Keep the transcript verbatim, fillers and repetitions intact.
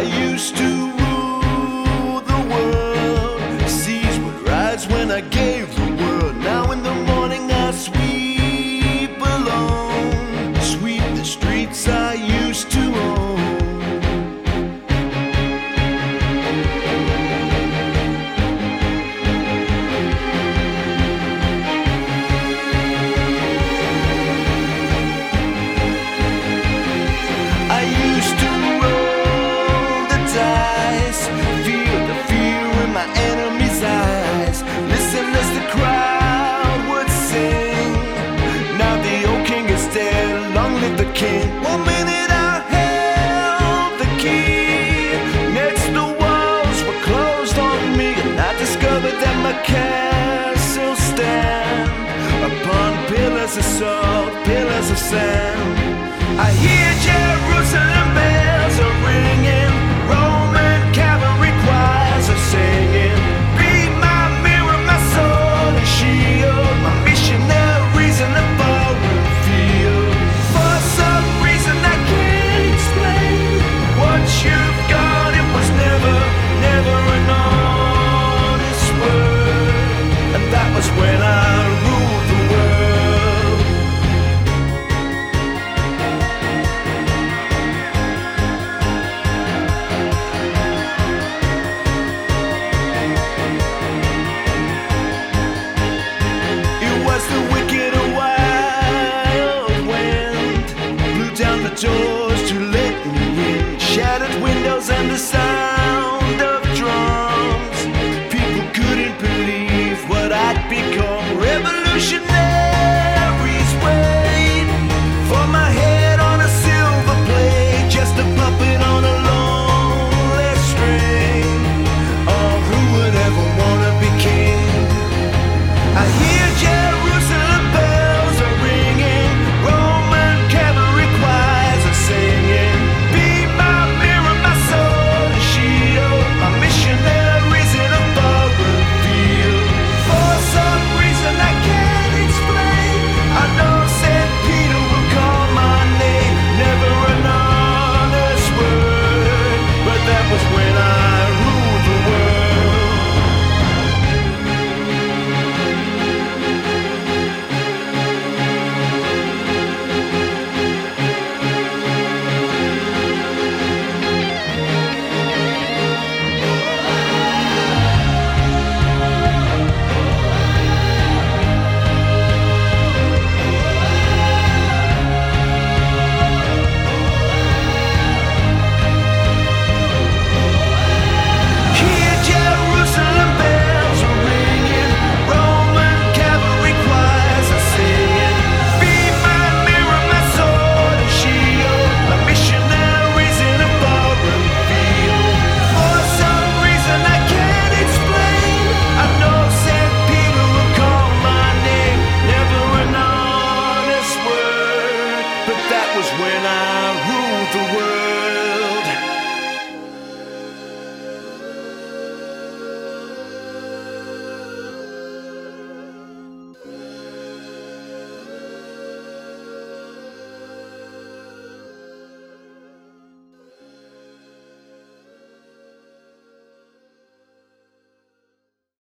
I used to rule the world. Seas would rise when I gave the word. Now in the morning I sweep alone, sweep the streets I used to own. I used to roll the dice, feel the fear in my enemy's eyes, listen as the crowd would sing. Now the old king is dead, long live the king. One minute I held the key, next the walls were closed on me, and I discovered that my castle stand upon pillars of salt, pillars of sand.